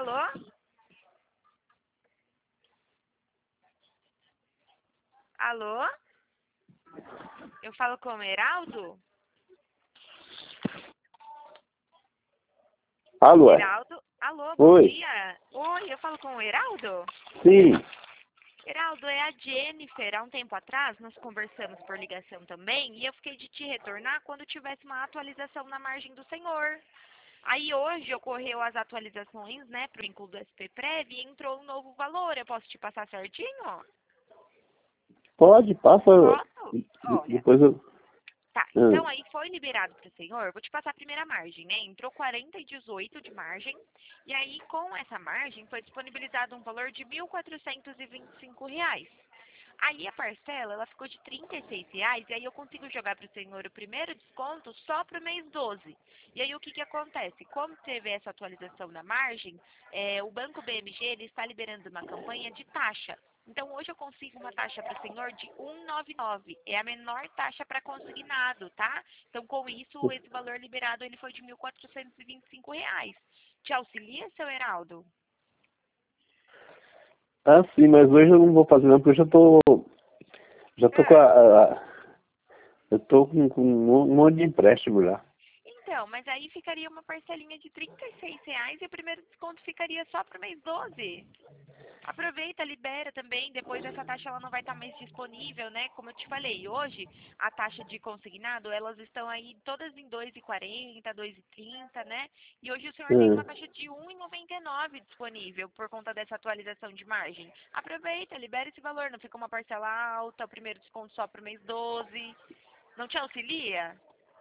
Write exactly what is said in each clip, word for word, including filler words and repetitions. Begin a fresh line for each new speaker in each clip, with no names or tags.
Alô? Alô? Eu falo com o Heraldo?
Alô?
Heraldo? Alô, bom
Oi.
dia. Oi, eu falo com o Heraldo?
Sim.
Heraldo, é a Jennifer. Há um tempo atrás, nós conversamos por ligação também, e eu fiquei de te retornar quando tivesse uma atualização na margem do senhor. Aí hoje ocorreu as atualizações, né, pro vínculo do S P Prev e entrou um novo valor. Eu posso te passar certinho?
Pode, passa.
Posso?
de-
Olha,
Depois eu.
tá.
Ah,
Então aí foi liberado pro senhor. Vou te passar a primeira margem, né? Entrou quarenta e dezoito de margem. E aí com essa margem foi disponibilizado um valor de mil quatrocentos e vinte e cinco reais. Aí a parcela, ela ficou de trinta e seis reais, e aí eu consigo jogar para o senhor o primeiro desconto só para o mês doze. E aí o que que acontece? Como teve essa atualização na margem, é, o Banco B M G ele está liberando uma campanha de taxa. Então hoje eu consigo uma taxa para o senhor de um vírgula noventa e nove. É a menor taxa para consignado, tá? Então com isso, esse valor liberado ele foi de mil quatrocentos e vinte e cinco reais. Te auxilia, seu Heraldo?
ah, sim, mas hoje eu não vou fazer não, porque eu já tô. Já tô com
Ah.
a. a- a- eu tô com, com um monte de empréstimo já.
Então, mas aí ficaria uma parcelinha de trinta e seis reais e o primeiro desconto ficaria só para o mês doze. Aproveita, libera também, depois essa taxa ela não vai estar mais disponível, né? Como eu te falei, hoje a taxa de consignado, elas estão aí todas em dois e quarenta, dois e trinta, né? E hoje o senhor tem uma
Ah,
taxa de um vírgula noventa e nove disponível por conta dessa atualização de margem. Aproveita, libera esse valor, não fica uma parcela alta, o primeiro desconto só para o mês doze. Não te auxilia?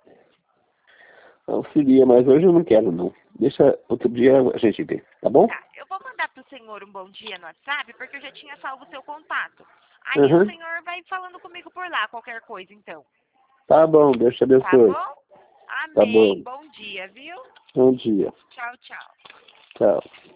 auxilia, mas hoje eu não quero não. Deixa outro dia a gente ver, tá bom?
Tá, eu vou mandar pro senhor um bom dia no WhatsApp, porque eu já tinha salvo o seu contato. Aí o
Aham.
senhor vai falando comigo por lá, qualquer coisa, então.
Tá bom, Deus te
Tá
abençoe.
bom?
Tá
Amém.
bom.
Bom dia, viu?
Bom dia.
Tchau, tchau.
Tchau.